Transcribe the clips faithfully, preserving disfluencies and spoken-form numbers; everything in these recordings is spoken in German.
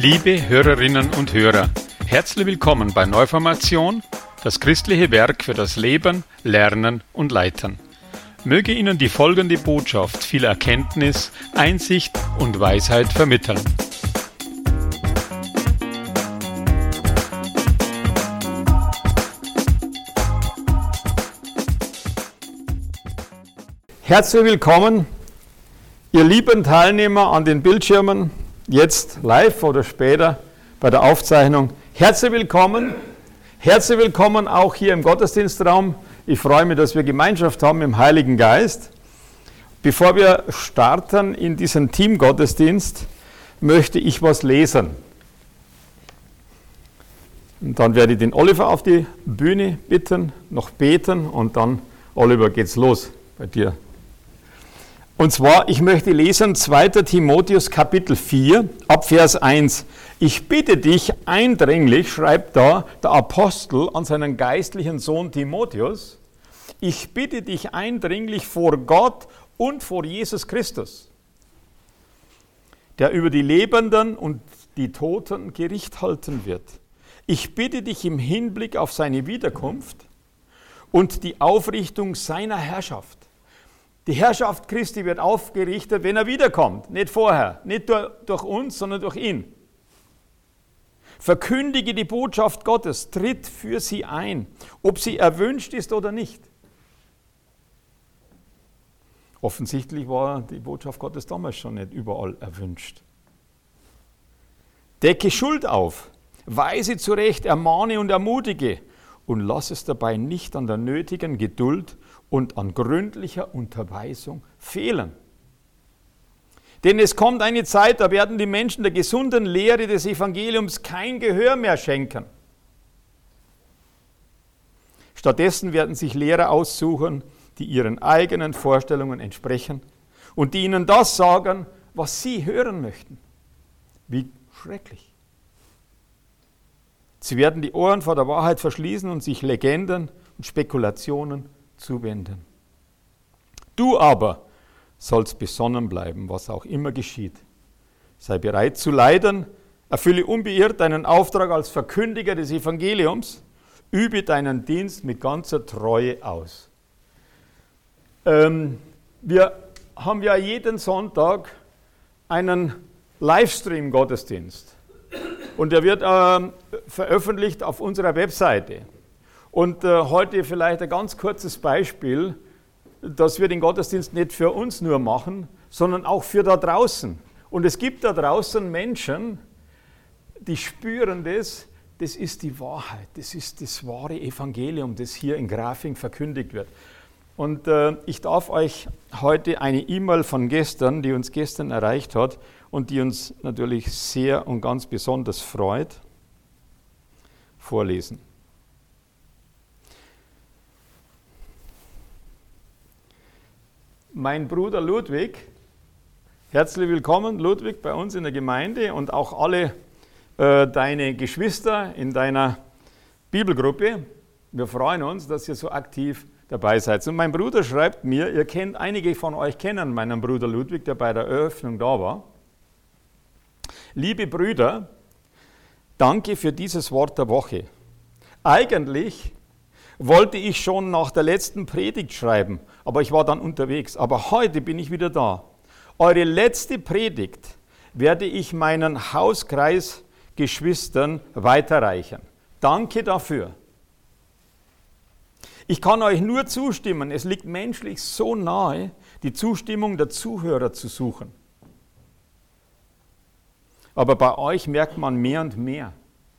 Liebe Hörerinnen und Hörer, herzlich willkommen bei Neuformation, das christliche Werk für das Leben, Lernen und Leiten. Möge Ihnen die folgende Botschaft viel Erkenntnis, Einsicht und Weisheit vermitteln. Herzlich willkommen, ihr lieben Teilnehmer an den Bildschirmen, jetzt live oder später bei der Aufzeichnung. Herzlich willkommen, herzlich willkommen auch hier im Gottesdienstraum. Ich freue mich, dass wir Gemeinschaft haben im Heiligen Geist. Bevor wir starten in diesen Teamgottesdienst, möchte ich was lesen. Und dann werde ich den Oliver auf die Bühne bitten, noch beten und dann, Oliver, geht's los bei dir. Und zwar, ich möchte lesen zweiter Timotheus Kapitel vier, ab Vers eins. Ich bitte dich eindringlich, schreibt da der Apostel an seinen geistlichen Sohn Timotheus, ich bitte dich eindringlich vor Gott und vor Jesus Christus, der über die Lebenden und die Toten Gericht halten wird. Ich bitte dich im Hinblick auf seine Wiederkunft und die Aufrichtung seiner Herrschaft. Die Herrschaft Christi wird aufgerichtet, wenn er wiederkommt, nicht vorher, nicht durch uns, sondern durch ihn. Verkündige die Botschaft Gottes, tritt für sie ein, ob sie erwünscht ist oder nicht. Offensichtlich war die Botschaft Gottes damals schon nicht überall erwünscht. Decke Schuld auf, weise zurecht, ermahne und ermutige und lass es dabei nicht an der nötigen Geduld und an gründlicher Unterweisung fehlen. Denn es kommt eine Zeit, da werden die Menschen der gesunden Lehre des Evangeliums kein Gehör mehr schenken. Stattdessen werden sich Lehrer aussuchen, die ihren eigenen Vorstellungen entsprechen und die ihnen das sagen, was sie hören möchten. Wie schrecklich. Sie werden die Ohren vor der Wahrheit verschließen und sich Legenden und Spekulationen zuwenden. Du aber sollst besonnen bleiben, was auch immer geschieht. Sei bereit zu leiden, erfülle unbeirrt deinen Auftrag als Verkündiger des Evangeliums, übe deinen Dienst mit ganzer Treue aus. Ähm, wir haben ja jeden Sonntag einen Livestream-Gottesdienst und der wird äh, veröffentlicht auf unserer Webseite. Und äh, heute vielleicht ein ganz kurzes Beispiel, dass wir den Gottesdienst nicht für uns nur machen, sondern auch für da draußen. Und es gibt da draußen Menschen, die spüren das, das ist die Wahrheit, das ist das wahre Evangelium, das hier in Grafing verkündigt wird. Und äh, ich darf euch heute eine E-Mail von gestern, die uns gestern erreicht hat und die uns natürlich sehr und ganz besonders freut, vorlesen. Mein Bruder Ludwig, herzlich willkommen Ludwig bei uns in der Gemeinde und auch alle äh, deine Geschwister in deiner Bibelgruppe. Wir freuen uns, dass ihr so aktiv dabei seid. Und mein Bruder schreibt mir, ihr kennt, einige von euch kennen meinen Bruder Ludwig, der bei der Eröffnung da war. Liebe Brüder, danke für dieses Wort der Woche. Eigentlich wollte ich schon nach der letzten Predigt schreiben, aber ich war dann unterwegs. Aber heute bin ich wieder da. Eure letzte Predigt werde ich meinen Hauskreisgeschwistern weiterreichen. Danke dafür. Ich kann euch nur zustimmen, es liegt menschlich so nahe, die Zustimmung der Zuhörer zu suchen. Aber bei euch merkt man mehr und mehr,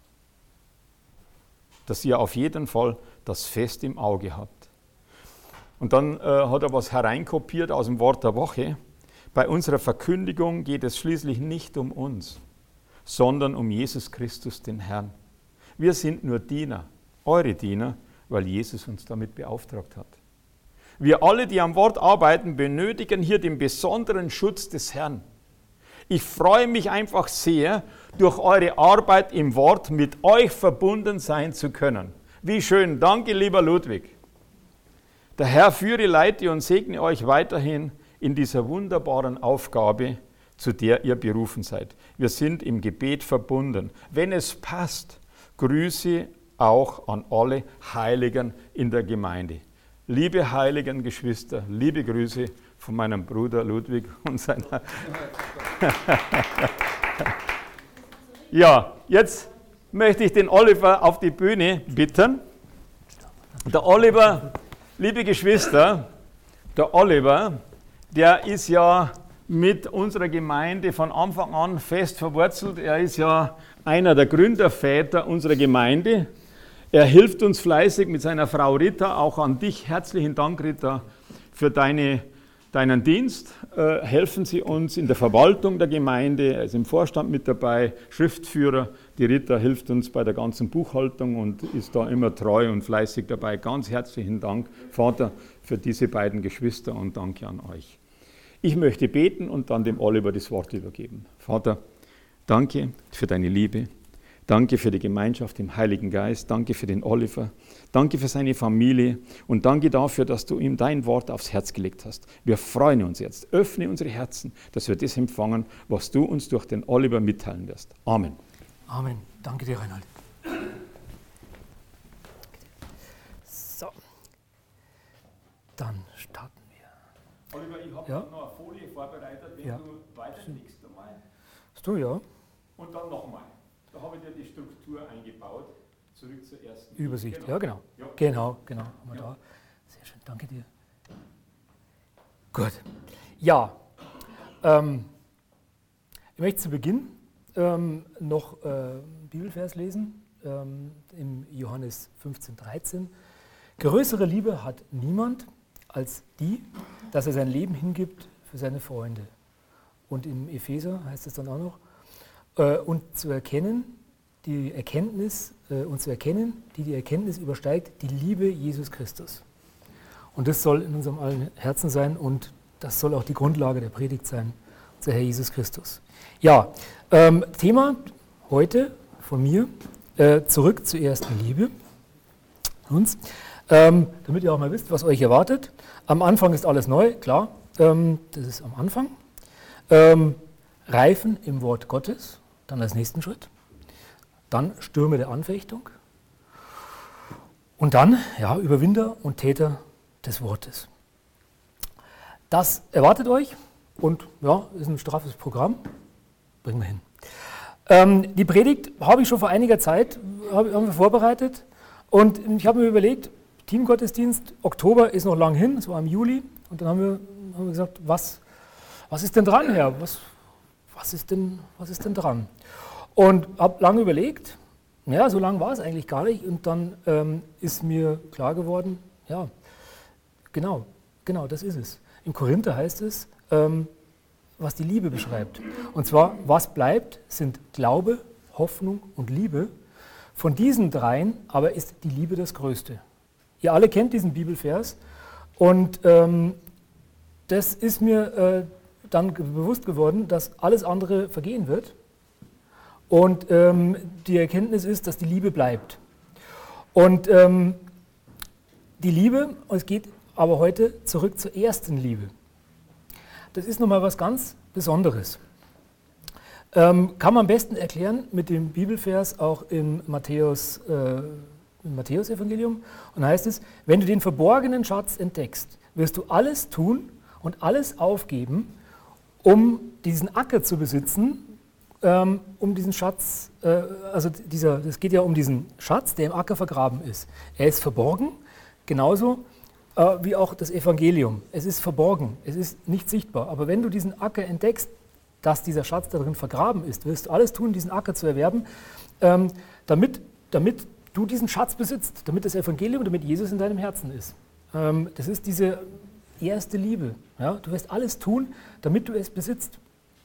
dass ihr auf jeden Fall das fest im Auge habt. Und dann äh, hat er was hereinkopiert aus dem Wort der Woche. Bei unserer Verkündigung geht es schließlich nicht um uns, sondern um Jesus Christus, den Herrn. Wir sind nur Diener, eure Diener, weil Jesus uns damit beauftragt hat. Wir alle, die am Wort arbeiten, benötigen hier den besonderen Schutz des Herrn. Ich freue mich einfach sehr, durch eure Arbeit im Wort mit euch verbunden sein zu können. Wie schön. Danke, lieber Ludwig. Der Herr führe, leite und segne euch weiterhin in dieser wunderbaren Aufgabe, zu der ihr berufen seid. Wir sind im Gebet verbunden. Wenn es passt, Grüße auch an alle Heiligen in der Gemeinde. Liebe heiligen Geschwister, liebe Grüße von meinem Bruder Ludwig und seiner... Ja, jetzt möchte ich den Oliver auf die Bühne bitten. Der Oliver, liebe Geschwister, der Oliver, der ist ja mit unserer Gemeinde von Anfang an fest verwurzelt. Er ist ja einer der Gründerväter unserer Gemeinde. Er hilft uns fleißig mit seiner Frau Rita. Auch an dich herzlichen Dank, Rita, für deine, deinen Dienst. Äh, helfen Sie uns in der Verwaltung der Gemeinde. Er ist im Vorstand mit dabei, Schriftführer. Die Rita hilft uns bei der ganzen Buchhaltung und ist da immer treu und fleißig dabei. Ganz herzlichen Dank, Vater, für diese beiden Geschwister und danke an euch. Ich möchte beten und dann dem Oliver das Wort übergeben. Vater, danke für deine Liebe. Danke für die Gemeinschaft im Heiligen Geist. Danke für den Oliver. Danke für seine Familie. Und danke dafür, dass du ihm dein Wort aufs Herz gelegt hast. Wir freuen uns jetzt. Öffne unsere Herzen, dass wir das empfangen, was du uns durch den Oliver mitteilen wirst. Amen. Amen. Danke dir, Reinhold. So. Dann starten wir. Oliver, ich habe ja? noch eine Folie vorbereitet, wenn ja. du weiterklickst einmal. Hast du, ja. Und dann nochmal. Da habe ich dir die Struktur eingebaut. Zurück zur ersten Übersicht, genau. ja genau. Ja. Genau, genau. Haben wir Ja. da. Sehr schön, danke dir. Gut. Ja, ähm, ich möchte zu Beginn ähm, noch äh, einen Bibelvers lesen, ähm, im Johannes fünfzehn, dreizehn. Größere Liebe hat niemand als die, dass er sein Leben hingibt für seine Freunde. Und im Epheser heißt es dann auch noch, äh, und zu erkennen, die Erkenntnis, äh, und zu erkennen, die die Erkenntnis übersteigt, die Liebe Jesus Christus. Und das soll in unserem allen Herzen sein und das soll auch die Grundlage der Predigt sein, unser Herr Jesus Christus. Ja, ähm, Thema heute von mir, äh, zurück zur ersten Liebe. Uns. Ähm, damit ihr auch mal wisst, was euch erwartet. Am Anfang ist alles neu, klar, ähm, das ist am Anfang. Ähm, Reifen im Wort Gottes, dann als nächsten Schritt. Dann Stürme der Anfechtung. Und dann, ja, Überwinder und Täter des Wortes. Das erwartet euch und ja, ist ein straffes Programm. Bringen wir hin. Ähm, die Predigt habe ich schon vor einiger Zeit hab, haben wir vorbereitet und ich habe mir überlegt, Teamgottesdienst, Oktober ist noch lang hin, es war im Juli und dann haben wir, haben wir gesagt, was, was ist denn dran, Herr? Was, was, ist denn, was ist denn dran? Und habe lange überlegt, ja, so lange war es eigentlich gar nicht und dann ähm, ist mir klar geworden, ja, genau, genau, das ist es. Im Korinther heißt es, ähm, was die Liebe beschreibt. Und zwar, was bleibt, sind Glaube, Hoffnung und Liebe. Von diesen dreien aber ist die Liebe das Größte. Ihr alle kennt diesen Bibelvers und ähm, das ist mir äh, dann bewusst geworden, dass alles andere vergehen wird und ähm, die Erkenntnis ist, dass die Liebe bleibt. Und ähm, die Liebe, und es geht aber heute zurück zur ersten Liebe. Das ist nochmal was ganz Besonderes. Ähm, kann man am besten erklären mit dem Bibelvers auch im Matthäus, äh, im Matthäus-Evangelium. Und da heißt es, wenn du den verborgenen Schatz entdeckst, wirst du alles tun und alles aufgeben, um diesen Acker zu besitzen, ähm, um diesen Schatz, äh, also dieser, es geht ja um diesen Schatz, der im Acker vergraben ist. Er ist verborgen, genauso äh, wie auch das Evangelium. Es ist verborgen, es ist nicht sichtbar. Aber wenn du diesen Acker entdeckst, dass dieser Schatz darin vergraben ist, wirst du alles tun, diesen Acker zu erwerben, ähm, damit, damit du diesen Schatz besitzt, damit das Evangelium, damit Jesus in deinem Herzen ist. Ähm, das ist diese erste Liebe. Ja? Du wirst alles tun, damit du es besitzt.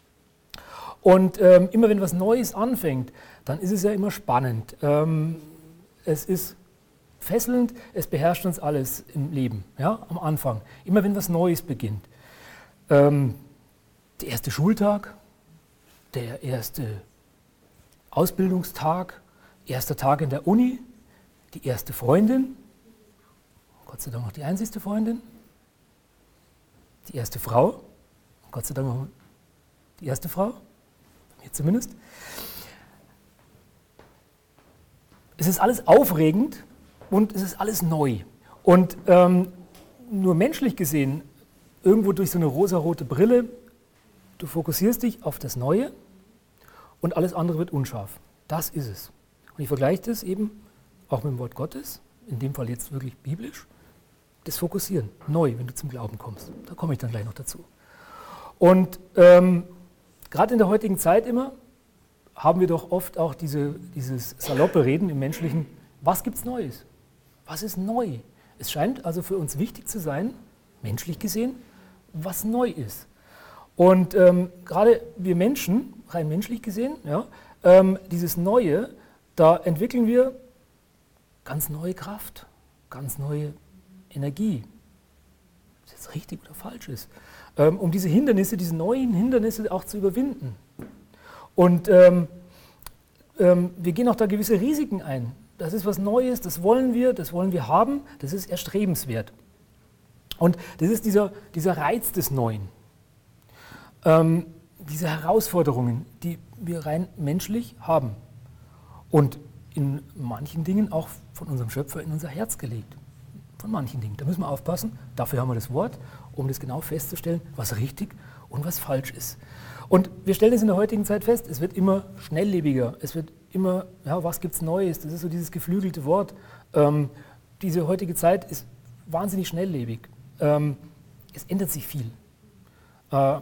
Und ähm, immer wenn was Neues anfängt, dann ist es ja immer spannend. Ähm, es ist fesselnd, es beherrscht uns alles im Leben, ja? Am Anfang. Immer wenn was Neues beginnt. Ähm, der erste Schultag, der erste Ausbildungstag, erster Tag in der Uni, die erste Freundin, Gott sei Dank noch die einzigste Freundin, die erste Frau, Gott sei Dank noch die erste Frau, mir zumindest. Es ist alles aufregend und es ist alles neu. Und ähm, nur menschlich gesehen, irgendwo durch so eine rosarote Brille, du fokussierst dich auf das Neue und alles andere wird unscharf. Das ist es. Und ich vergleiche das eben auch mit dem Wort Gottes, in dem Fall jetzt wirklich biblisch, das Fokussieren, neu, wenn du zum Glauben kommst. Da komme ich dann gleich noch dazu. Und ähm, gerade in der heutigen Zeit immer haben wir doch oft auch diese, dieses saloppe Reden im Menschlichen, was gibt's Neues? Was ist neu? Es scheint also für uns wichtig zu sein, menschlich gesehen, was neu ist. Und ähm, gerade wir Menschen, rein menschlich gesehen, ja, ähm, dieses Neue, da entwickeln wir ganz neue Kraft, ganz neue Energie. Ob das jetzt richtig oder falsch ist. Ähm, um diese Hindernisse, diese neuen Hindernisse auch zu überwinden. Und ähm, ähm, wir gehen auch da gewisse Risiken ein. Das ist was Neues, das wollen wir, das wollen wir haben, das ist erstrebenswert. Und das ist dieser, dieser Reiz des Neuen. Ähm, diese Herausforderungen, die wir rein menschlich haben. Und in manchen Dingen auch von unserem Schöpfer in unser Herz gelegt. Von manchen Dingen. Da müssen wir aufpassen. Dafür haben wir das Wort, um das genau festzustellen, was richtig und was falsch ist. Und wir stellen es in der heutigen Zeit fest, es wird immer schnelllebiger. Es wird immer, ja, was gibt es Neues? Das ist so dieses geflügelte Wort. Ähm, diese heutige Zeit ist wahnsinnig schnelllebig. Ähm, es ändert sich viel. Äh,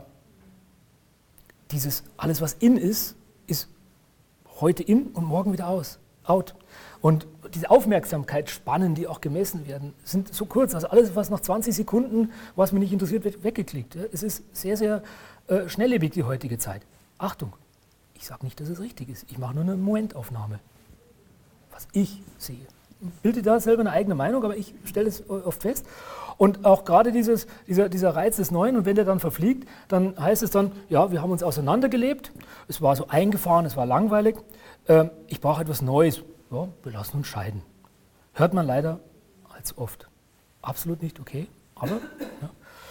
dieses, alles was in ist, ist heute in und morgen wieder aus, out. Und diese Aufmerksamkeitsspannen, die auch gemessen werden, sind so kurz. Also alles, was nach zwanzig Sekunden, was mich nicht interessiert, wird weggeklickt. Ja. Es ist sehr, sehr äh, schnelllebig, die heutige Zeit. Achtung, ich sage nicht, dass es richtig ist. Ich mache nur eine Momentaufnahme, was ich sehe. Ich bilde da selber eine eigene Meinung, aber ich stelle es oft fest. Und auch gerade dieses, dieser, dieser Reiz des Neuen, und wenn der dann verfliegt, dann heißt es dann, ja, wir haben uns auseinandergelebt, es war so eingefahren, es war langweilig, äh, ich brauche etwas Neues, ja, wir lassen uns scheiden. Hört man leider als oft. Absolut nicht okay, aber ja.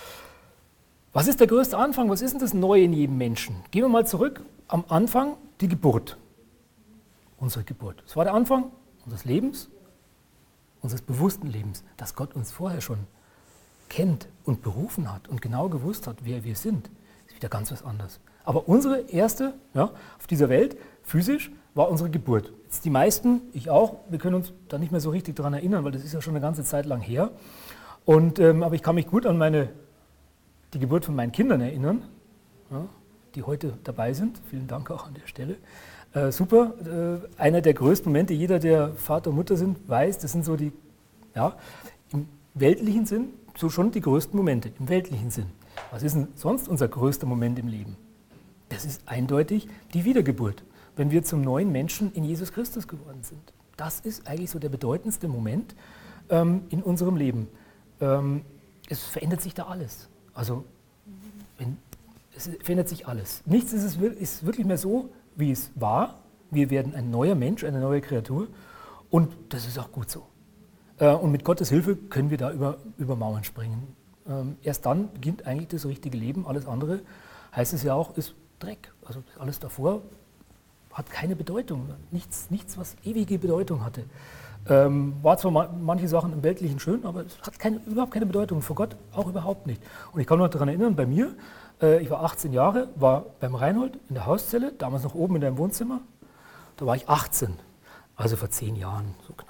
Was ist der größte Anfang? Was ist denn das Neue in jedem Menschen? Gehen wir mal zurück, am Anfang die Geburt, unsere Geburt. Es war der Anfang unseres Lebens, unseres bewussten Lebens, dass Gott uns vorher schon kennt und berufen hat und genau gewusst hat, wer wir sind, ist wieder ganz was anderes. Aber unsere erste, ja, auf dieser Welt, physisch, war unsere Geburt. Jetzt die meisten, ich auch, wir können uns da nicht mehr so richtig daran erinnern, weil das ist ja schon eine ganze Zeit lang her. Und, ähm, aber ich kann mich gut an meine, die Geburt von meinen Kindern erinnern, ja, die heute dabei sind. Vielen Dank auch an der Stelle. Äh, super, äh, einer der größten Momente, jeder, der Vater und Mutter sind, weiß, das sind so die, ja, im weltlichen Sinn, so schon die größten Momente, im weltlichen Sinn. Was ist denn sonst unser größter Moment im Leben? Das ist eindeutig die Wiedergeburt, wenn wir zum neuen Menschen in Jesus Christus geworden sind. Das ist eigentlich so der bedeutendste Moment ähm, in unserem Leben. Ähm, es verändert sich da alles. Also, wenn, es verändert sich alles. Nichts ist, es, ist wirklich mehr so, wie es war. Wir werden ein neuer Mensch, eine neue Kreatur und das ist auch gut so. Äh, und mit Gottes Hilfe können wir da über, über Mauern springen. Ähm, erst dann beginnt eigentlich das richtige Leben. Alles andere, heißt es ja auch, ist Dreck. Also alles davor hat keine Bedeutung. Nichts, nichts was ewige Bedeutung hatte. Ähm, war zwar ma- manche Sachen im Weltlichen schön, aber es hat keine, überhaupt keine Bedeutung. Vor Gott auch überhaupt nicht. Und ich kann mich noch daran erinnern, bei mir, äh, ich war achtzehn Jahre, war beim Reinhold in der Hauszelle, damals noch oben in deinem Wohnzimmer. Da war ich achtzehn, also vor zehn Jahren, so knapp.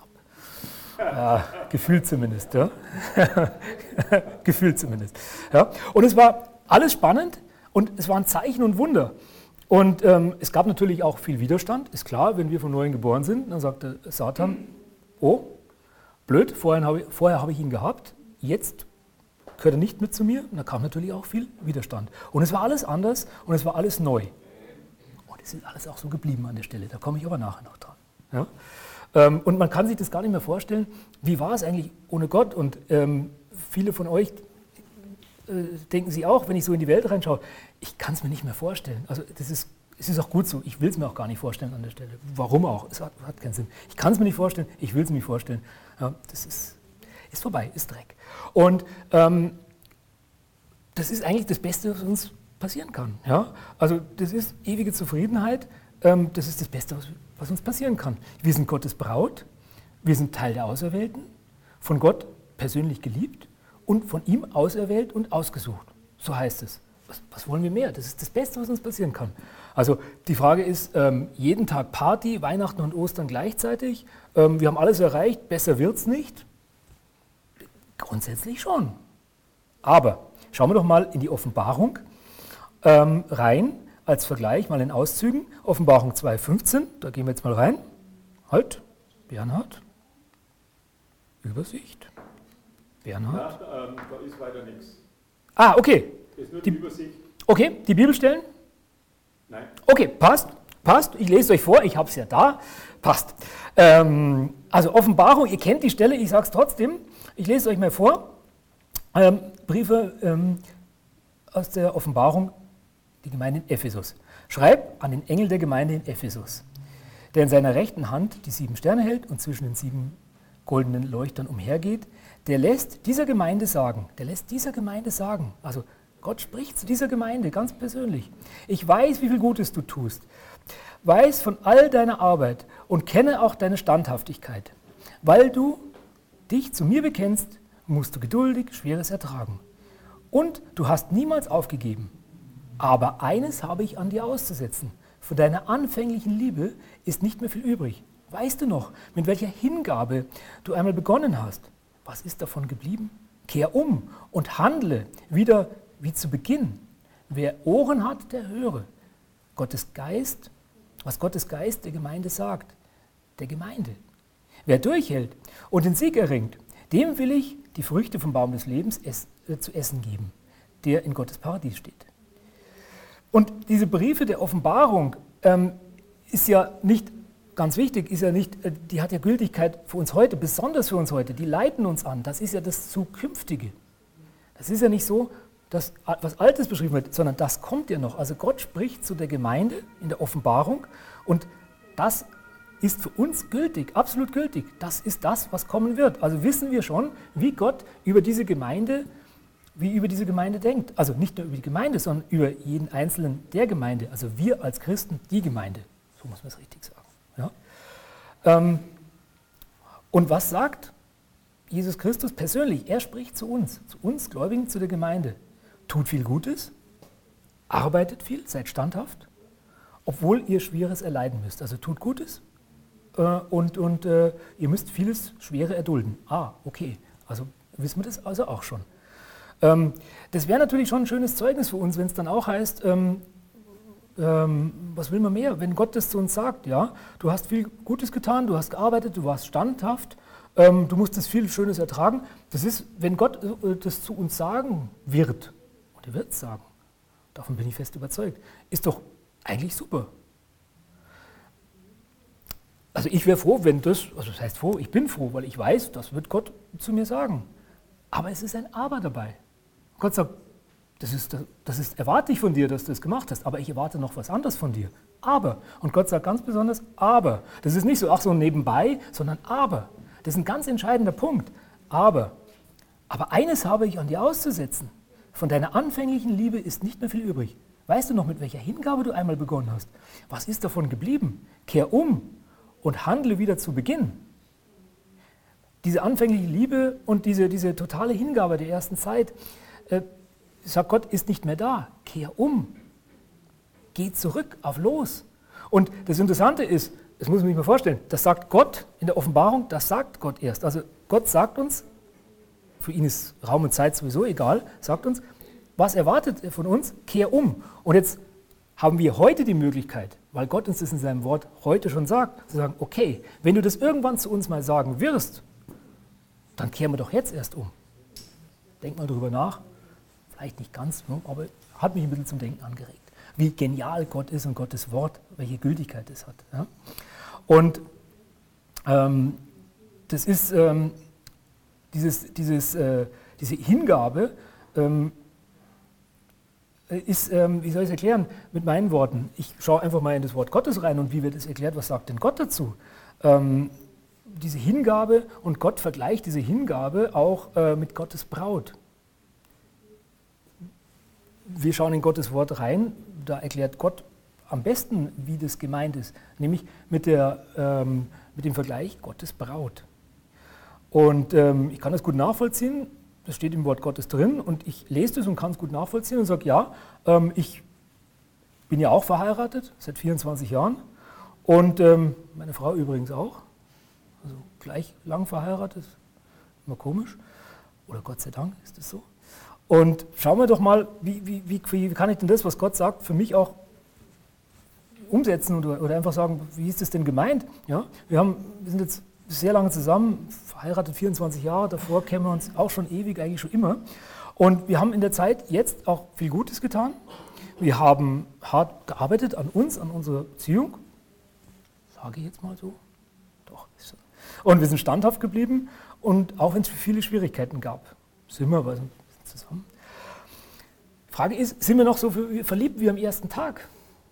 Äh, gefühlt zumindest, ja. gefühlt zumindest. Ja. Und es war alles spannend und es war ein Zeichen und Wunder. Und ähm, es gab natürlich auch viel Widerstand, ist klar, wenn wir von Neuem geboren sind, dann sagte Satan, oh, blöd, vorher habe ich, vorher habe ich ihn gehabt, jetzt gehört er nicht mit zu mir. Und da kam natürlich auch viel Widerstand. Und es war alles anders und es war alles neu. Und es ist alles auch so geblieben an der Stelle, da komme ich aber nachher noch dran. Ja? Ähm, und man kann sich das gar nicht mehr vorstellen, wie war es eigentlich ohne Gott? Und ähm, viele von euch äh, denken sich auch, wenn ich so in die Welt reinschaue, ich kann es mir nicht mehr vorstellen. Also das ist, es ist auch gut so, ich will es mir auch gar nicht vorstellen an der Stelle. Warum auch? Es hat, hat keinen Sinn. Ich kann es mir nicht vorstellen, ich will es mir nicht vorstellen. Ja, das ist, ist vorbei, ist Dreck. Und ähm, das ist eigentlich das Beste, was uns passieren kann. Ja? Also das ist ewige Zufriedenheit, ähm, das ist das Beste, was, was uns passieren kann. Wir sind Gottes Braut, wir sind Teil der Auserwählten, von Gott persönlich geliebt und von ihm auserwählt und ausgesucht. So heißt es. Was, was wollen wir mehr? Das ist das Beste, was uns passieren kann. Also die Frage ist, ähm, jeden Tag Party, Weihnachten und Ostern gleichzeitig. Ähm, wir haben alles erreicht, besser wird es nicht. Grundsätzlich schon. Aber schauen wir doch mal in die Offenbarung ähm, rein, als Vergleich, mal in Auszügen. Offenbarung zwei fünfzehn, da gehen wir jetzt mal rein. Halt, Bernhard. Übersicht. Bernhard. Ja, ähm, da ist weiter nichts. Ah, okay. Das ist nur die die Übersicht. Okay, die Bibelstellen? Nein. Okay, passt. Passt. Ich lese es euch vor, ich habe es ja da. Passt. Ähm, also Offenbarung, ihr kennt die Stelle, ich sage es trotzdem. Ich lese es euch mal vor. Ähm, Briefe ähm, aus der Offenbarung, die Gemeinde in Ephesus. Schreib an den Engel der Gemeinde in Ephesus, der in seiner rechten Hand die sieben Sterne hält und zwischen den sieben goldenen Leuchtern umhergeht. Der lässt dieser Gemeinde sagen, der lässt dieser Gemeinde sagen, also Gott spricht zu dieser Gemeinde ganz persönlich. Ich weiß, wie viel Gutes du tust, weiß von all deiner Arbeit und kenne auch deine Standhaftigkeit. Weil du dich zu mir bekennst, musst du geduldig Schweres ertragen. Und du hast niemals aufgegeben. Aber eines habe ich an dir auszusetzen. Von deiner anfänglichen Liebe ist nicht mehr viel übrig. Weißt du noch, mit welcher Hingabe du einmal begonnen hast? Was ist davon geblieben? Kehr um und handle wieder wie zu Beginn. Wer Ohren hat, der höre. Gottes Geist, was Gottes Geist der Gemeinde sagt. Der Gemeinde. Wer durchhält und den Sieg erringt, dem will ich die Früchte vom Baum des Lebens es, äh, zu essen geben, der in Gottes Paradies steht. Und diese Briefe der Offenbarung ähm, ist ja nicht ganz wichtig, ist ja nicht, äh, die hat ja Gültigkeit für uns heute, besonders für uns heute. Die leiten uns an. Das ist ja das Zukünftige. Das ist ja nicht so, dass was Altes beschrieben wird, sondern das kommt ja noch. Also Gott spricht zu der Gemeinde in der Offenbarung und das ist für uns gültig, absolut gültig. Das ist das, was kommen wird. Also wissen wir schon, wie Gott über diese Gemeinde, wie über diese Gemeinde denkt. Also nicht nur über die Gemeinde, sondern über jeden Einzelnen der Gemeinde. Also wir als Christen, die Gemeinde. So muss man es richtig sagen. Ja? Ähm, und was sagt Jesus Christus persönlich? Er spricht zu uns, zu uns Gläubigen, zu der Gemeinde. Tut viel Gutes, arbeitet viel, seid standhaft, obwohl ihr Schweres erleiden müsst. Also tut Gutes äh, und, und äh, ihr müsst vieles Schwere erdulden. Ah, okay, also wissen wir das also auch schon. Ähm, das wäre natürlich schon ein schönes Zeugnis für uns, wenn es dann auch heißt, ähm, ähm, was will man mehr, wenn Gott das zu uns sagt, ja, du hast viel Gutes getan, du hast gearbeitet, du warst standhaft, ähm, du musstest viel Schönes ertragen. Das ist, wenn Gott äh, das zu uns sagen wird, und er wird es sagen, davon bin ich fest überzeugt, ist doch eigentlich super. Also ich wäre froh, wenn das, also das heißt froh, ich bin froh, weil ich weiß, das wird Gott zu mir sagen. Aber es ist ein Aber dabei. Gott sagt, das ist, das ist, erwarte ich von dir, dass du das gemacht hast, aber ich erwarte noch was anderes von dir. Aber. Und Gott sagt ganz besonders, aber. Das ist nicht so, ach so nebenbei, sondern aber. Das ist ein ganz entscheidender Punkt. Aber. Aber eines habe ich an dir auszusetzen. Von deiner anfänglichen Liebe ist nicht mehr viel übrig. Weißt du noch, mit welcher Hingabe du einmal begonnen hast? Was ist davon geblieben? Kehr um und handle wieder zu Beginn. Diese anfängliche Liebe und diese, diese totale Hingabe der ersten Zeit, äh, sagt Gott, ist nicht mehr da. Kehr um. Geh zurück, auf los. Und das Interessante ist, das muss man sich mal vorstellen, das sagt Gott in der Offenbarung, das sagt Gott erst. Also Gott sagt uns, für ihn ist Raum und Zeit sowieso egal, sagt uns, was erwartet er von uns? Kehr um. Und jetzt haben wir heute die Möglichkeit, weil Gott uns das in seinem Wort heute schon sagt, zu sagen, okay, wenn du das irgendwann zu uns mal sagen wirst, dann kehren wir doch jetzt erst um. Denk mal drüber nach, vielleicht nicht ganz, aber hat mich ein bisschen zum Denken angeregt. Wie genial Gott ist und Gottes Wort, welche Gültigkeit es hat. Ja? Und ähm, das ist ähm, dieses, dieses, äh, diese Hingabe, ähm, ist, ähm, wie soll ich es erklären, mit meinen Worten. Ich schaue einfach mal in das Wort Gottes rein und wie wird es erklärt, was sagt denn Gott dazu? Ähm, diese Hingabe, und Gott vergleicht diese Hingabe auch äh, mit Gottes Braut. wir schauen in Gottes Wort rein, da erklärt Gott am besten, wie das gemeint ist, nämlich mit, der, ähm, mit dem Vergleich Gottes Braut. Und ähm, ich kann das gut nachvollziehen, das steht im Wort Gottes drin und ich lese das und kann es gut nachvollziehen und sage, ja, ähm, ich bin ja auch verheiratet, seit vierundzwanzig Jahren und ähm, meine Frau übrigens auch, also gleich lang verheiratet, immer komisch, oder Gott sei Dank ist das so. Und schauen wir doch mal, wie, wie, wie, wie kann ich denn das, was Gott sagt, für mich auch umsetzen oder, oder einfach sagen, wie ist das denn gemeint? Ja, wir, haben, wir sind jetzt sehr lange zusammen, verheiratet vierundzwanzig Jahre, davor kennen wir uns auch schon ewig, eigentlich schon immer. Und wir haben in der Zeit jetzt auch viel Gutes getan. Wir haben hart gearbeitet an uns, an unserer Beziehung, sage ich jetzt mal so. Doch, ist so. Und wir sind standhaft geblieben und auch wenn es viele Schwierigkeiten gab, sind wir aber zusammen. Die Frage ist, sind wir noch so verliebt wie am ersten Tag?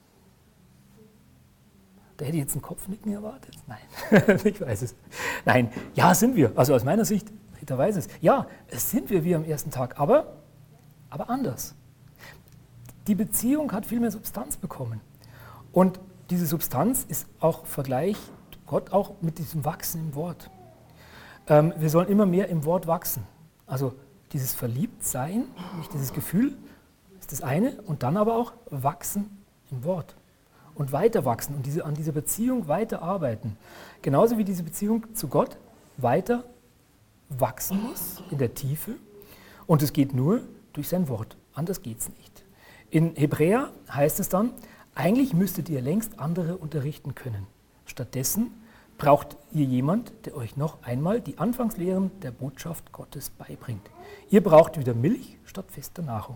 Da hätte ich jetzt einen Kopfnicken erwartet. Nein, ich weiß es. Nein, ja, sind wir. Also aus meiner Sicht, Peter weiß es. Ja, es sind wir wie am ersten Tag, aber, aber anders. Die Beziehung hat viel mehr Substanz bekommen. Und diese Substanz ist auch Vergleich, Gott auch mit diesem Wachsen im Wort. Ähm, wir sollen immer mehr im Wort wachsen. Also dieses Verliebtsein, nicht dieses Gefühl, ist das eine. Und dann aber auch wachsen im Wort. Und weiter wachsen und diese, an dieser Beziehung weiter arbeiten. Genauso wie diese Beziehung zu Gott weiter wachsen muss in der Tiefe. Und es geht nur durch sein Wort. Anders geht es nicht. In Hebräer heißt es dann, eigentlich müsstet ihr längst andere unterrichten können. Stattdessen braucht ihr jemand, der euch noch einmal die Anfangslehren der Botschaft Gottes beibringt. Ihr braucht wieder Milch statt fester Nahrung.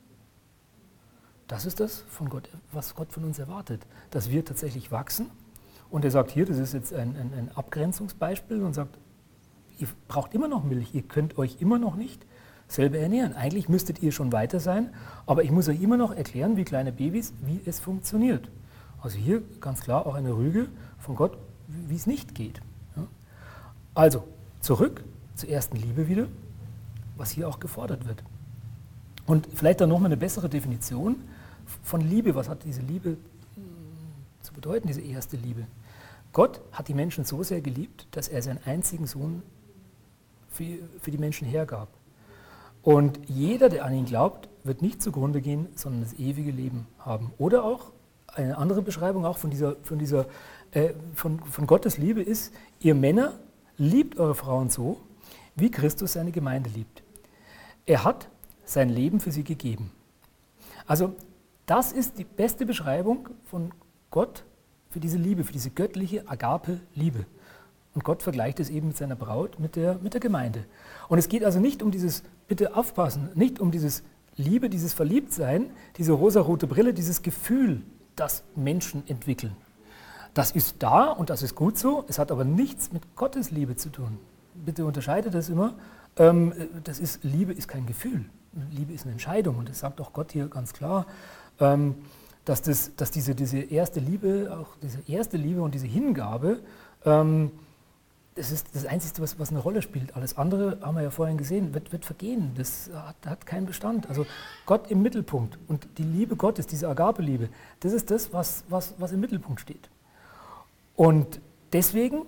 Das ist das, von Gott, was Gott von uns erwartet, dass wir tatsächlich wachsen. Und er sagt hier, das ist jetzt ein, ein, ein Abgrenzungsbeispiel und sagt, ihr braucht immer noch Milch, ihr könnt euch immer noch nicht selber ernähren. Eigentlich müsstet ihr schon weiter sein, aber ich muss euch immer noch erklären, wie kleine Babys, wie es funktioniert. Also hier ganz klar auch eine Rüge von Gott, wie es nicht geht. Ja? Also zurück zur ersten Liebe wieder, was hier auch gefordert wird. Und vielleicht dann nochmal eine bessere Definition von Liebe. Was hat diese Liebe zu bedeuten, diese erste Liebe? Gott hat die Menschen so sehr geliebt, dass er seinen einzigen Sohn für, für die Menschen hergab. Und jeder, der an ihn glaubt, wird nicht zugrunde gehen, sondern das ewige Leben haben. Oder auch eine andere Beschreibung auch von, dieser, von, dieser, äh, von, von Gottes Liebe ist, ihr Männer, liebt eure Frauen so, wie Christus seine Gemeinde liebt. Er hat sein Leben für sie gegeben. Also das ist die beste Beschreibung von Gott für diese Liebe, für diese göttliche Agape-Liebe. Und Gott vergleicht es eben mit seiner Braut, mit der, mit der Gemeinde. Und es geht also nicht um dieses, bitte aufpassen, nicht um dieses Liebe, dieses Verliebtsein, diese rosarote Brille, dieses Gefühl, das Menschen entwickeln. Das ist da und das ist gut so, es hat aber nichts mit Gottes Liebe zu tun. Bitte unterscheidet das immer. Ähm, das ist, Liebe ist kein Gefühl. Liebe ist eine Entscheidung und das sagt auch Gott hier ganz klar, ähm, dass, das, dass diese, diese erste Liebe, auch diese erste Liebe und diese Hingabe, ähm, das ist das Einzige, was, was eine Rolle spielt. Alles andere, haben wir ja vorhin gesehen, wird, wird vergehen. Das hat, hat keinen Bestand. Also Gott im Mittelpunkt und die Liebe Gottes, diese Agape-Liebe, das ist das, was, was, was im Mittelpunkt steht. Und deswegen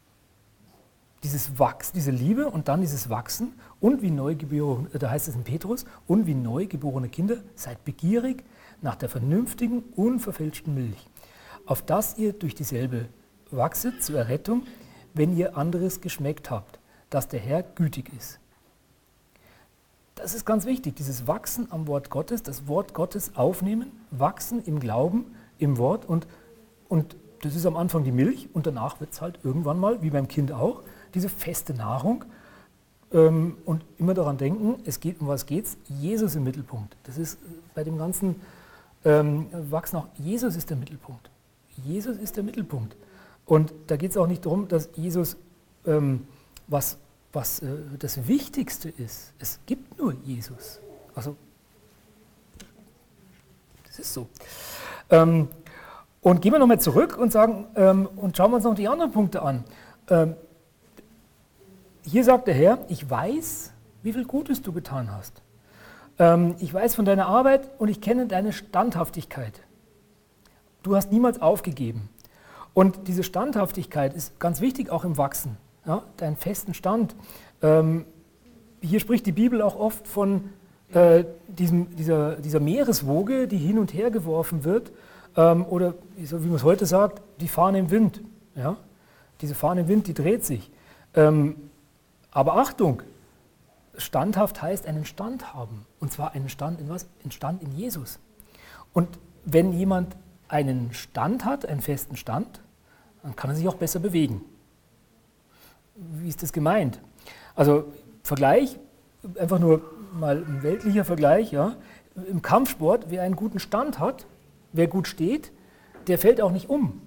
dieses Wachsen, diese Liebe und dann dieses Wachsen und wie neugeborene, da heißt es in Petrus, und wie neugeborene Kinder, seid begierig nach der vernünftigen, unverfälschten Milch, auf dass ihr durch dieselbe wachset zur Errettung, wenn ihr anderes geschmeckt habt, dass der Herr gütig ist. Das ist ganz wichtig, dieses Wachsen am Wort Gottes, das Wort Gottes aufnehmen, wachsen im Glauben, im Wort und, und das ist am Anfang die Milch und danach wird es halt irgendwann mal, wie beim Kind auch, diese feste Nahrung ähm, und immer daran denken, es geht, um was geht's? Jesus im Mittelpunkt. Das ist bei dem ganzen ähm, Wachsen auch, Jesus ist der Mittelpunkt. Jesus ist der Mittelpunkt. Und da geht es auch nicht darum, dass Jesus ähm, was, was äh, das Wichtigste ist. Es gibt nur Jesus. Also, das ist so. Ähm, und gehen wir nochmal zurück und sagen, ähm, und schauen wir uns noch die anderen Punkte an. Ähm, Hier sagt der Herr, ich weiß, wie viel Gutes du getan hast. ähm, ich weiß von deiner Arbeit und ich kenne deine Standhaftigkeit. Du hast niemals aufgegeben. Und diese Standhaftigkeit ist ganz wichtig auch im Wachsen, ja, deinen festen Stand. Ähm, hier spricht die Bibel auch oft von äh, diesem, dieser, dieser Meereswoge, die hin und her geworfen wird, ähm, oder so wie man es heute sagt, die Fahne im Wind. Ja? Diese Fahne im Wind, die dreht sich. Ähm, aber Achtung, standhaft heißt einen Stand haben. Und zwar einen Stand in was? Einen Stand in Jesus. Und wenn jemand einen Stand hat, einen festen Stand, dann kann er sich auch besser bewegen. Wie ist das gemeint? Also Vergleich, einfach nur mal ein weltlicher Vergleich. Ja. Im Kampfsport, wer einen guten Stand hat, wer gut steht, der fällt auch nicht um.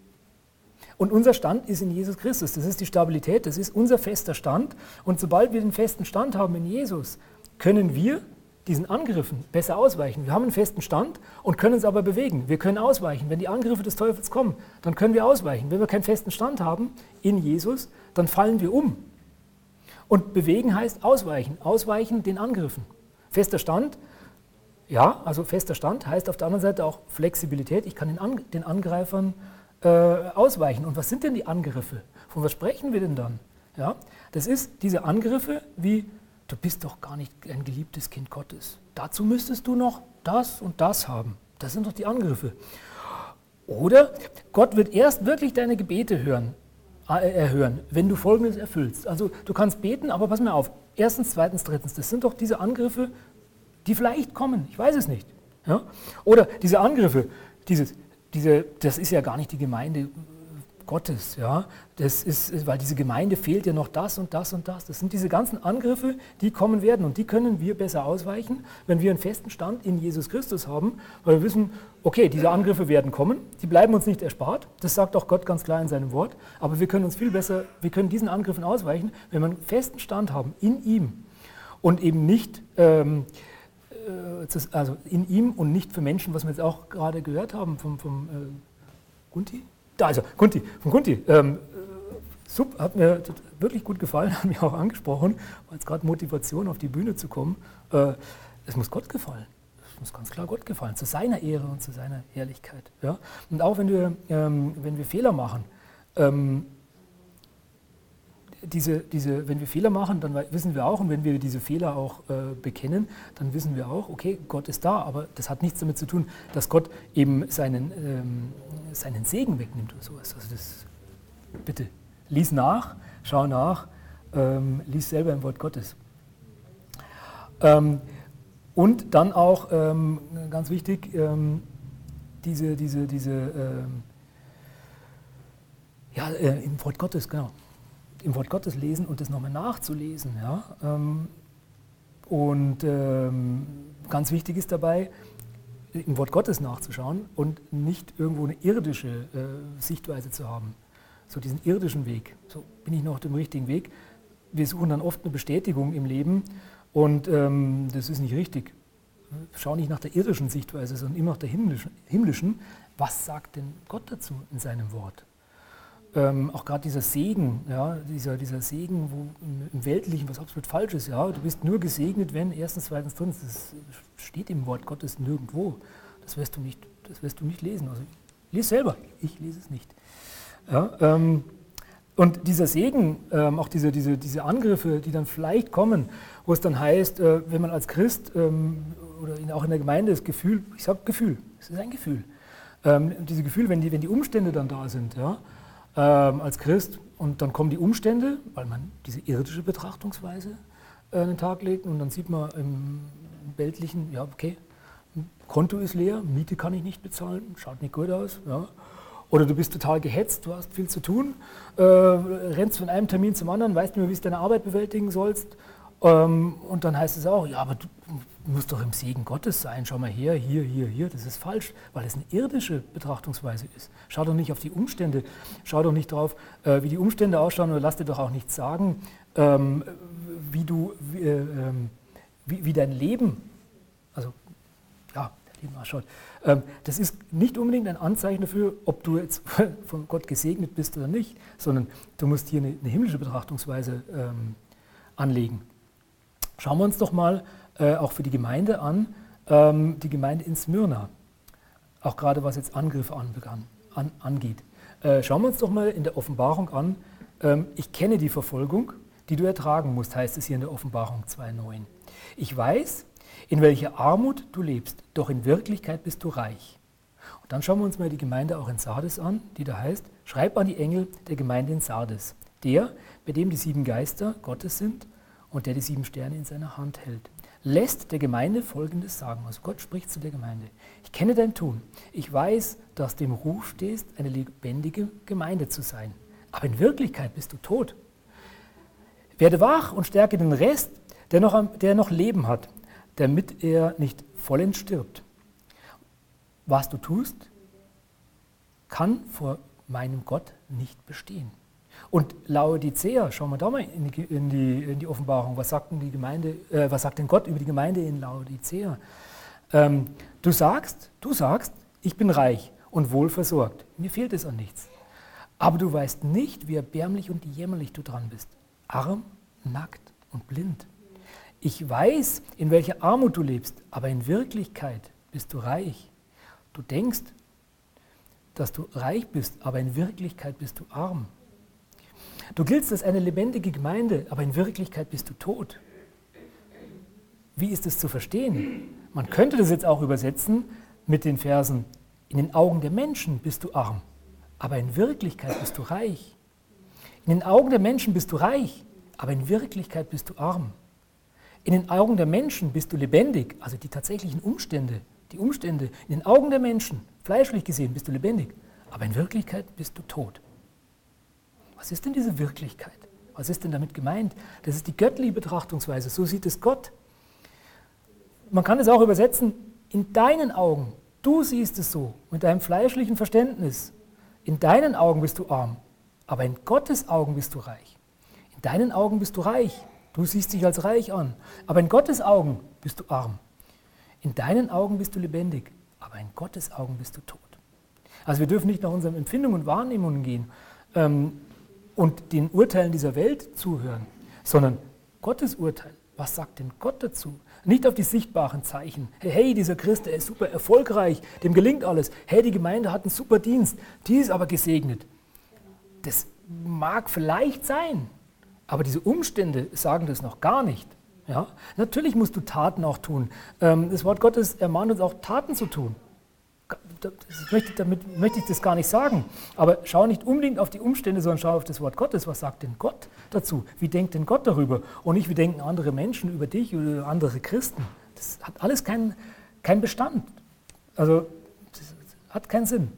Und unser Stand ist in Jesus Christus. Das ist die Stabilität, das ist unser fester Stand. Und sobald wir den festen Stand haben in Jesus, können wir diesen Angriffen besser ausweichen. Wir haben einen festen Stand und können uns aber bewegen. Wir können ausweichen. Wenn die Angriffe des Teufels kommen, dann können wir ausweichen. Wenn wir keinen festen Stand haben in Jesus, dann fallen wir um. Und bewegen heißt ausweichen. Ausweichen den Angriffen. Fester Stand, ja, also fester Stand heißt auf der anderen Seite auch Flexibilität. Ich kann den, An- den Angreifern äh, ausweichen. Und was sind denn die Angriffe? Von was sprechen wir denn dann? Ja, das ist diese Angriffe wie: Du bist doch gar nicht ein geliebtes Kind Gottes. Dazu müsstest du noch das und das haben. Das sind doch die Angriffe. Oder Gott wird erst wirklich deine Gebete hören, äh, erhören, wenn du Folgendes erfüllst. Also du kannst beten, aber pass mir auf. Erstens, zweitens, drittens. Das sind doch diese Angriffe, die vielleicht kommen. Ich weiß es nicht. Ja? Oder diese Angriffe, dieses, diese, das ist ja gar nicht die Gemeinde Gottes, ja, das ist, weil diese Gemeinde fehlt ja noch das und das und das. Das sind diese ganzen Angriffe, die kommen werden und die können wir besser ausweichen, wenn wir einen festen Stand in Jesus Christus haben, weil wir wissen, okay, diese Angriffe werden kommen, die bleiben uns nicht erspart, das sagt auch Gott ganz klar in seinem Wort, aber wir können uns viel besser, wir können diesen Angriffen ausweichen, wenn wir einen festen Stand haben in ihm und eben nicht, ähm, also in ihm und nicht für Menschen, was wir jetzt auch gerade gehört haben vom, vom äh, Gunti. Da, also Gunti, von Gunti, ähm, sub, hat mir wirklich gut gefallen, hat mich auch angesprochen, war jetzt gerade Motivation, auf die Bühne zu kommen. Äh, es muss Gott gefallen, es muss ganz klar Gott gefallen, zu seiner Ehre und zu seiner Herrlichkeit. Ja? Und auch wenn wir, ähm, wenn wir Fehler machen, ähm, diese, diese, wenn wir Fehler machen, dann wissen wir auch, und wenn wir diese Fehler auch äh, bekennen, dann wissen wir auch, okay, Gott ist da, aber das hat nichts damit zu tun, dass Gott eben seinen, ähm, seinen Segen wegnimmt oder sowas. Also das, bitte, lies nach, schau nach, ähm, lies selber im Wort Gottes. Ähm, und dann auch, ähm, ganz wichtig, ähm, diese, diese, diese, ähm, ja, äh, im Wort Gottes, genau. im Wort Gottes lesen und das nochmal nachzulesen. Ja? Und ähm, ganz wichtig ist dabei, im Wort Gottes nachzuschauen und nicht irgendwo eine irdische äh, Sichtweise zu haben. So diesen irdischen Weg. So, bin ich noch auf dem richtigen Weg? Wir suchen dann oft eine Bestätigung im Leben und ähm, das ist nicht richtig. Schau nicht nach der irdischen Sichtweise, sondern immer nach der himmlischen. himmlischen. Was sagt denn Gott dazu in seinem Wort? Ähm, auch gerade dieser Segen, ja, dieser, dieser Segen, wo im, im Weltlichen was absolut falsch ist. Ja, du bist nur gesegnet, wenn, erstens, zweitens, drittens, das steht im Wort Gottes nirgendwo. Das wirst du nicht, das wirst du nicht lesen. Also, lies selber, ich lese es nicht. Ja, ähm, und dieser Segen, ähm, auch diese, diese, diese Angriffe, die dann vielleicht kommen, wo es dann heißt, äh, wenn man als Christ ähm, oder in, auch in der Gemeinde das Gefühl, ich sage Gefühl, es ist ein Gefühl, ähm, diese Gefühl, wenn die, wenn die Umstände dann da sind, ja, Ähm, als Christ, und dann kommen die Umstände, weil man diese irdische Betrachtungsweise äh, an den Tag legt und dann sieht man im Weltlichen, ja okay, Konto ist leer, Miete kann ich nicht bezahlen, schaut nicht gut aus. Ja. Oder du bist total gehetzt, du hast viel zu tun, äh, rennst von einem Termin zum anderen, weißt nicht mehr, wie du deine Arbeit bewältigen sollst. Ähm, und dann heißt es auch, ja, aber du musst doch im Segen Gottes sein, schau mal her, hier, hier, hier, das ist falsch, weil es eine irdische Betrachtungsweise ist. Schau doch nicht auf die Umstände, schau doch nicht drauf, äh, wie die Umstände ausschauen, oder lass dir doch auch nichts sagen, ähm, wie du, wie, äh, wie, wie dein Leben, also ja, dein Leben ausschaut. Ähm, das ist nicht unbedingt ein Anzeichen dafür, ob du jetzt von Gott gesegnet bist oder nicht, sondern du musst hier eine, eine himmlische Betrachtungsweise ähm, anlegen. Schauen wir uns doch mal äh, auch für die Gemeinde an, ähm, die Gemeinde in Smyrna, auch gerade was jetzt Angriffe anbegann, an, angeht. Äh, schauen wir uns doch mal in der Offenbarung an, ähm, ich kenne die Verfolgung, die du ertragen musst, heißt es hier in der Offenbarung zwei neun. Ich weiß, in welcher Armut du lebst, doch in Wirklichkeit bist du reich. Und dann schauen wir uns mal die Gemeinde auch in Sardes an, die da heißt, schreib an die Engel der Gemeinde in Sardes, der, bei dem die sieben Geister Gottes sind und der die sieben Sterne in seiner Hand hält. Lässt der Gemeinde Folgendes sagen, also Gott spricht zu der Gemeinde. Ich kenne dein Tun, ich weiß, dass du im Ruf stehst, eine lebendige Gemeinde zu sein, aber in Wirklichkeit bist du tot. Werde wach und stärke den Rest, der noch, der noch Leben hat, damit er nicht vollends stirbt. Was du tust, kann vor meinem Gott nicht bestehen. Und Laodicea, schauen wir da mal in die, in die, in die Offenbarung, was sagt denn die Gemeinde, äh, was sagt denn Gott über die Gemeinde in Laodicea? Ähm, du sagst, du sagst, ich bin reich und wohl versorgt, mir fehlt es an nichts. Aber du weißt nicht, wie erbärmlich und jämmerlich du dran bist, arm, nackt und blind. Ich weiß, in welcher Armut du lebst, aber in Wirklichkeit bist du reich. Du denkst, dass du reich bist, aber in Wirklichkeit bist du arm. Du giltst als eine lebendige Gemeinde, aber in Wirklichkeit bist du tot. Wie ist es zu verstehen? Man könnte das jetzt auch übersetzen mit den Versen, in den Augen der Menschen bist du arm, aber in Wirklichkeit bist du reich. In den Augen der Menschen bist du reich, aber in Wirklichkeit bist du arm. In den Augen der Menschen bist du lebendig, also die tatsächlichen Umstände, die Umstände, in den Augen der Menschen, fleischlich gesehen, bist du lebendig, aber in Wirklichkeit bist du tot. Was ist denn diese Wirklichkeit? Was ist denn damit gemeint? Das ist die göttliche Betrachtungsweise, so sieht es Gott. Man kann es auch übersetzen, in deinen Augen, du siehst es so, mit deinem fleischlichen Verständnis, in deinen Augen bist du arm, aber in Gottes Augen bist du reich. In deinen Augen bist du reich, du siehst dich als reich an, aber in Gottes Augen bist du arm. In deinen Augen bist du lebendig, aber in Gottes Augen bist du tot. Also wir dürfen nicht nach unseren Empfindungen und Wahrnehmungen gehen ähm, und den Urteilen dieser Welt zuhören, sondern Gottes Urteil. Was sagt denn Gott dazu? Nicht auf die sichtbaren Zeichen. Hey, hey, dieser Christ, der ist super erfolgreich, dem gelingt alles. Hey, die Gemeinde hat einen super Dienst, die ist aber gesegnet. Das mag vielleicht sein, aber diese Umstände sagen das noch gar nicht. Ja? Natürlich musst du Taten auch tun. Das Wort Gottes ermahnt uns auch, Taten zu tun. Das möchte, damit möchte ich das gar nicht sagen. Aber schau nicht unbedingt auf die Umstände, sondern schau auf das Wort Gottes. Was sagt denn Gott dazu? Wie denkt denn Gott darüber? Und nicht, wie denken andere Menschen über dich oder andere Christen. Das hat alles keinen kein Bestand. Also, das hat keinen Sinn.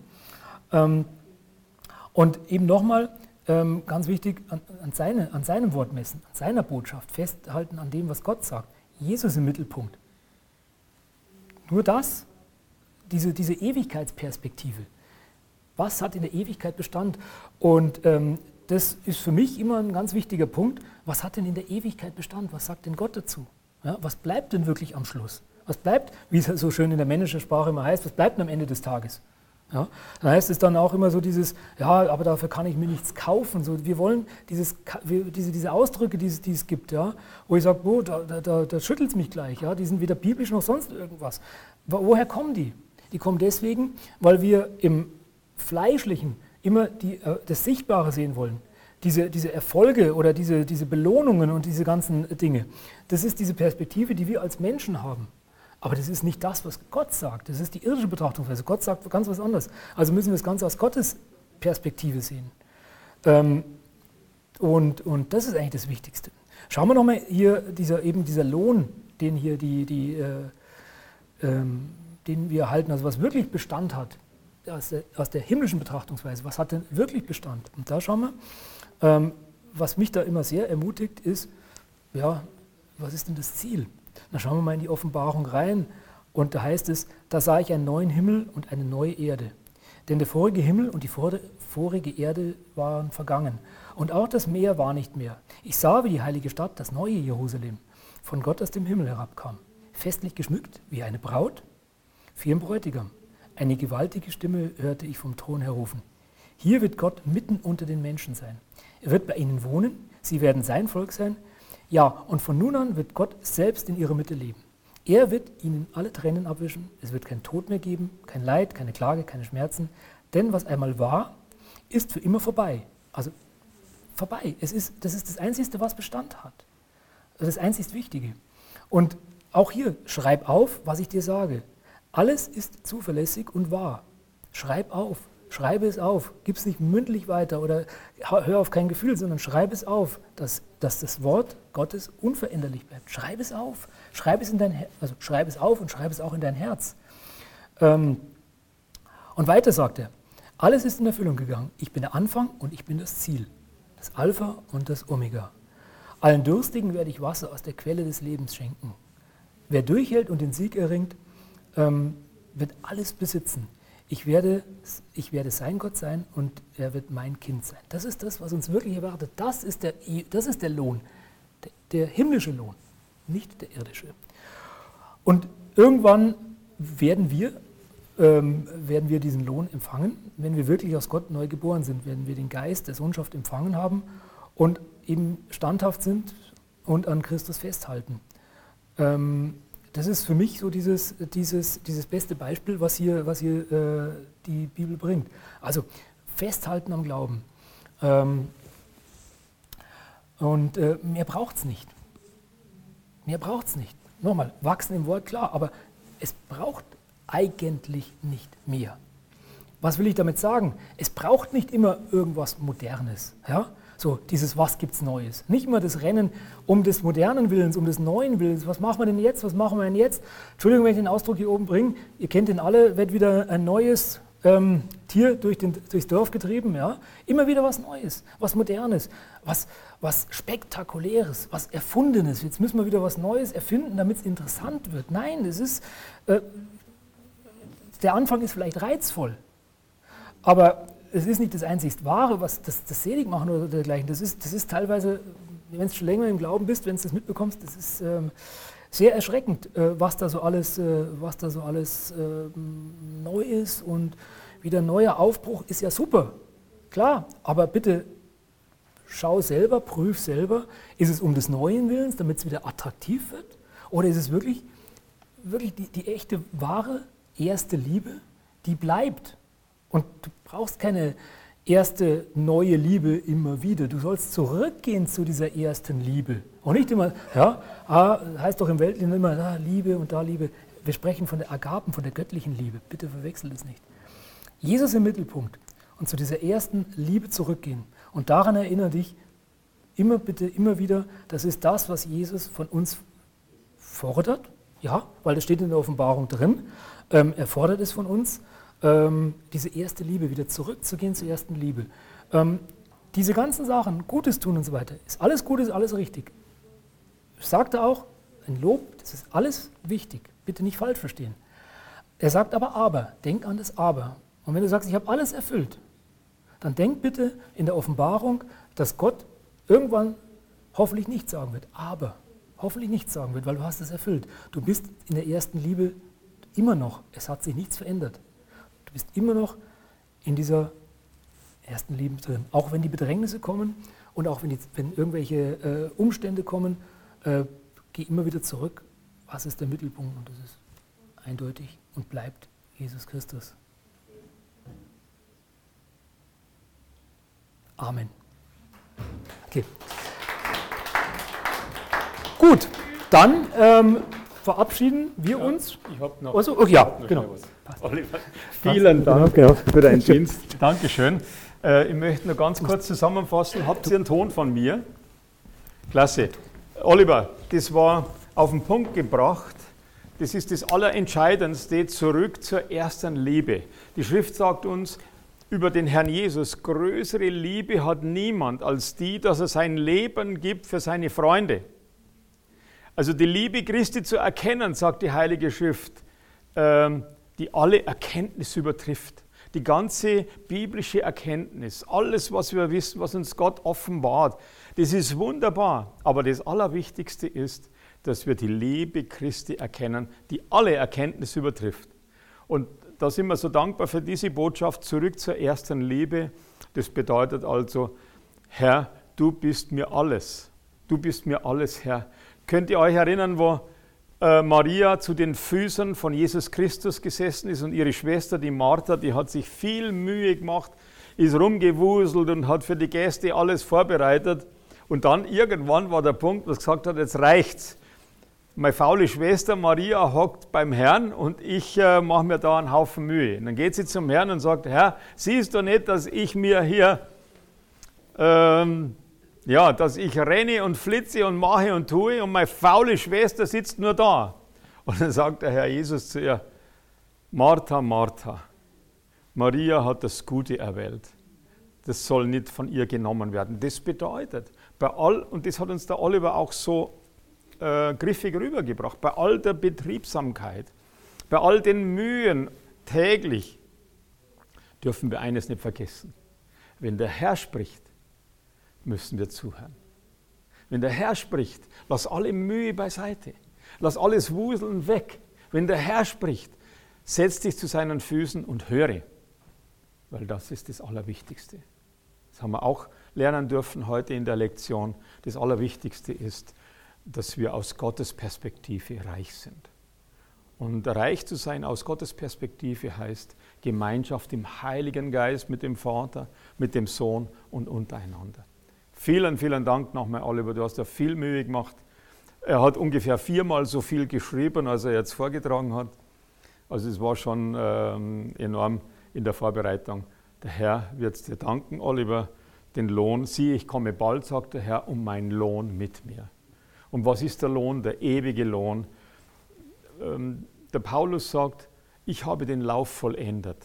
Und eben nochmal, ganz wichtig, an, an, seine, an seinem Wort messen, an seiner Botschaft, festhalten an dem, was Gott sagt. Jesus im Mittelpunkt. Nur das. Diese, diese Ewigkeitsperspektive. Was hat in der Ewigkeit Bestand? Und ähm, das ist für mich immer ein ganz wichtiger Punkt. Was hat denn in der Ewigkeit Bestand? Was sagt denn Gott dazu? Ja, was bleibt denn wirklich am Schluss? Was bleibt, wie es so schön in der männlichen Sprache immer heißt, was bleibt denn am Ende des Tages? Ja, dann heißt es dann auch immer so dieses, ja, aber dafür kann ich mir nichts kaufen. So, wir wollen dieses, diese, diese Ausdrücke, die es, die es gibt, ja, wo ich sage, oh, da, da, da schüttelt es mich gleich. Ja, die sind weder biblisch noch sonst irgendwas. Woher kommen die? Die kommen deswegen, weil wir im Fleischlichen immer die, äh, das Sichtbare sehen wollen. Diese, diese Erfolge oder diese, diese Belohnungen und diese ganzen Dinge. Das ist diese Perspektive, die wir als Menschen haben. Aber das ist nicht das, was Gott sagt. Das ist die irdische Betrachtungsweise. Gott sagt ganz was anderes. Also müssen wir das Ganze aus Gottes Perspektive sehen. Ähm, und, und das ist eigentlich das Wichtigste. Schauen wir nochmal hier, dieser, eben dieser Lohn, den hier die, die äh, ähm, den wir erhalten, also was wirklich Bestand hat, aus der, aus der himmlischen Betrachtungsweise, was hat denn wirklich Bestand? Und da schauen wir, ähm, was mich da immer sehr ermutigt ist, ja, was ist denn das Ziel? Da schauen wir mal in die Offenbarung rein und da heißt es, da sah ich einen neuen Himmel und eine neue Erde. Denn der vorige Himmel und die vorige Erde waren vergangen und auch das Meer war nicht mehr. Ich sah, wie die heilige Stadt, das neue Jerusalem, von Gott aus dem Himmel herabkam, festlich geschmückt wie eine Braut für ihren Bräutigam. Eine gewaltige Stimme hörte ich vom Thron her rufen. Hier wird Gott mitten unter den Menschen sein. Er wird bei ihnen wohnen, sie werden sein Volk sein. Ja, und von nun an wird Gott selbst in ihrer Mitte leben. Er wird ihnen alle Tränen abwischen, es wird kein Tod mehr geben, kein Leid, keine Klage, keine Schmerzen, denn was einmal war, ist für immer vorbei. Also vorbei. Es ist, das ist das Einzige, was Bestand hat. Das ist das einzig Wichtige. Und auch hier, schreib auf, was ich dir sage. Alles ist zuverlässig und wahr. Schreib auf, schreibe es auf. Gib es nicht mündlich weiter oder hör auf kein Gefühl, sondern schreib es auf, dass, dass das Wort Gottes unveränderlich bleibt. Schreib es auf. Schreib es in dein Her- also schreib es auf und schreib es auch in dein Herz. Ähm, und weiter sagt er, alles ist in Erfüllung gegangen. Ich bin der Anfang und ich bin das Ziel. Das Alpha und das Omega. Allen Durstigen werde ich Wasser aus der Quelle des Lebens schenken. Wer durchhält und den Sieg erringt, ähm, wird alles besitzen. Ich werde, ich werde sein Gott sein und er wird mein Kind sein. Das ist das, was uns wirklich erwartet. Das ist der, das ist der Lohn, der, der himmlische Lohn, nicht der irdische. Und irgendwann werden wir, ähm, werden wir diesen Lohn empfangen, wenn wir wirklich aus Gott neu geboren sind, werden wir den Geist der Sohnschaft empfangen haben und eben standhaft sind und an Christus festhalten. Ähm, das ist für mich so dieses, dieses, dieses beste Beispiel, was hier, was hier äh, die Bibel bringt. Also festhalten am Glauben. Ähm, und äh, mehr braucht es nicht. Mehr braucht es nicht. Nochmal, wachsen im Wort, klar, aber es braucht eigentlich nicht mehr. Was will ich damit sagen? Es braucht nicht immer irgendwas Modernes. Ja? So, dieses was gibt's Neues. Nicht immer das Rennen um des modernen Willens, um des neuen Willens. Was machen wir denn jetzt? Was machen wir denn jetzt? Entschuldigung, wenn ich den Ausdruck hier oben bringe. Ihr kennt den alle, wird wieder ein neues ähm, Tier durch den, durchs Dorf getrieben. Ja? Immer wieder was Neues, was Modernes, was, was Spektakuläres, was Erfundenes. Jetzt müssen wir wieder was Neues erfinden, damit es interessant wird. Nein, es ist, äh, der Anfang ist vielleicht reizvoll, aber es ist nicht das einzig Wahre, was das, das selig machen oder dergleichen. Das ist, das ist teilweise, wenn du schon länger im Glauben bist, wenn du das mitbekommst, das ist ähm, sehr erschreckend, äh, was da so alles, äh, was da so alles äh, neu ist und wieder neuer Aufbruch ist ja super, klar, aber bitte schau selber, prüf selber, ist es um des Neuen Willens, damit es wieder attraktiv wird, oder ist es wirklich, wirklich die, die echte, wahre, erste Liebe, die bleibt. Und du brauchst keine erste neue Liebe immer wieder. Du sollst zurückgehen zu dieser ersten Liebe. Und nicht immer, ja, ah, heißt doch im Weltlichen immer, da Liebe und da Liebe. Wir sprechen von der Agapen, von der göttlichen Liebe. Bitte verwechsel das nicht. Jesus im Mittelpunkt und zu dieser ersten Liebe zurückgehen. Und daran erinnere dich immer bitte, immer wieder, das ist das, was Jesus von uns fordert. Ja, weil das steht in der Offenbarung drin. Ähm, er fordert es von uns. Ähm, diese erste Liebe, wieder zurückzugehen zur ersten Liebe. Ähm, diese ganzen Sachen, Gutes tun und so weiter, ist alles gut, ist alles richtig. Ich sagte auch, ein Lob, das ist alles wichtig, bitte nicht falsch verstehen. Er sagt aber aber, denk an das aber. Und wenn du sagst, ich habe alles erfüllt, dann denk bitte in der Offenbarung, dass Gott irgendwann hoffentlich nichts sagen wird, aber hoffentlich nichts sagen wird, weil du hast es erfüllt. Du bist in der ersten Liebe immer noch, es hat sich nichts verändert. Du bist immer noch in dieser ersten Liebe drin. Auch wenn die Bedrängnisse kommen und auch wenn, die, wenn irgendwelche äh, Umstände kommen, äh, geh immer wieder zurück. Was ist der Mittelpunkt? Und das ist eindeutig und bleibt Jesus Christus. Amen. Okay. Gut, dann ähm, verabschieden wir ja, uns. Ich habe noch. Also, okay, ja, genau. Oliver, vielen Dank genau, für deinen Dienst. Dankeschön. Äh, ich möchte nur ganz kurz zusammenfassen. Habt ihr einen Ton von mir? Klasse. Oliver, das war auf den Punkt gebracht. Das ist das Allerentscheidendste, zurück zur ersten Liebe. Die Schrift sagt uns über den Herrn Jesus, größere Liebe hat niemand als die, dass er sein Leben gibt für seine Freunde. Also die Liebe Christi zu erkennen, sagt die Heilige Schrift, ähm, die alle Erkenntnis übertrifft. Die ganze biblische Erkenntnis, alles, was wir wissen, was uns Gott offenbart, das ist wunderbar. Aber das Allerwichtigste ist, dass wir die Liebe Christi erkennen, die alle Erkenntnis übertrifft. Und da sind wir so dankbar für diese Botschaft, zurück zur ersten Liebe. Das bedeutet also, Herr, du bist mir alles. du bist mir alles, Herr. Könnt ihr euch erinnern, wo äh, Maria zu den Füßen von Jesus Christus gesessen ist und ihre Schwester, die Martha, die hat sich viel Mühe gemacht, ist rumgewuselt und hat für die Gäste alles vorbereitet. Und dann irgendwann war der Punkt, wo sie gesagt hat, jetzt reicht's. Meine faule Schwester Maria hockt beim Herrn und ich äh, mache mir da einen Haufen Mühe. Und dann geht sie zum Herrn und sagt, Herr, siehst du nicht, dass ich mir hier, ähm, ja, dass ich renne und flitze und mache und tue und meine faule Schwester sitzt nur da. Und dann sagt der Herr Jesus zu ihr, Martha, Martha, Maria hat das Gute erwählt. Das soll nicht von ihr genommen werden. Das bedeutet, bei all, und das hat uns der Oliver auch so äh, griffig rübergebracht, bei all der Betriebsamkeit, bei all den Mühen täglich, dürfen wir eines nicht vergessen. Wenn der Herr spricht, müssen wir zuhören. Wenn der Herr spricht, lass alle Mühe beiseite, lass alles Wuseln weg. Wenn der Herr spricht, setz dich zu seinen Füßen und höre, weil das ist das Allerwichtigste. Das haben wir auch lernen dürfen heute in der Lektion. Das Allerwichtigste ist, dass wir aus Gottes Perspektive reich sind. Und reich zu sein aus Gottes Perspektive heißt Gemeinschaft im Heiligen Geist mit dem Vater, mit dem Sohn und untereinander. Vielen, vielen Dank nochmal, Oliver, du hast ja viel Mühe gemacht. Er hat ungefähr viermal so viel geschrieben, als er jetzt vorgetragen hat. Also es war schon ähm, enorm in der Vorbereitung. Der Herr wird dir danken, Oliver, den Lohn. Siehe, ich komme bald, sagt der Herr, um meinen Lohn mit mir. Und was ist der Lohn? Der ewige Lohn. Ähm, der Paulus sagt, ich habe den Lauf vollendet.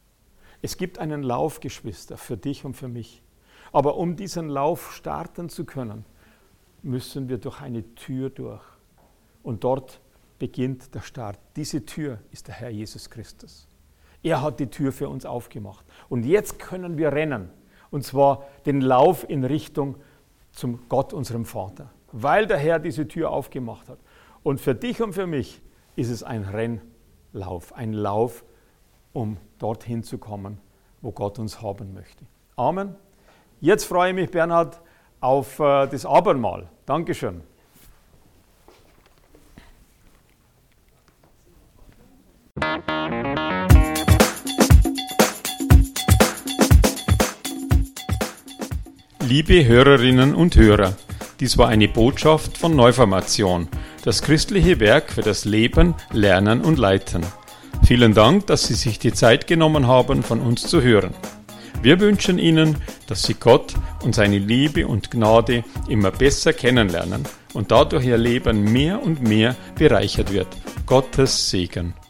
Es gibt einen Lauf, Geschwister, für dich und für mich. Aber um diesen Lauf starten zu können, müssen wir durch eine Tür durch. Und dort beginnt der Start. Diese Tür ist der Herr Jesus Christus. Er hat die Tür für uns aufgemacht. Und jetzt können wir rennen. Und zwar den Lauf in Richtung zum Gott, unserem Vater. Weil der Herr diese Tür aufgemacht hat. Und für dich und für mich ist es ein Rennlauf. Ein Lauf, um dorthin zu kommen, wo Gott uns haben möchte. Amen. Jetzt freue ich mich, Bernhard, auf äh, das Abendmahl. Dankeschön. Liebe Hörerinnen und Hörer, dies war eine Botschaft von Neuformation, das christliche Werk für das Leben, Lernen und Leiten. Vielen Dank, dass Sie sich die Zeit genommen haben, von uns zu hören. Wir wünschen Ihnen, dass Sie Gott und seine Liebe und Gnade immer besser kennenlernen und dadurch Ihr Leben mehr und mehr bereichert wird. Gottes Segen.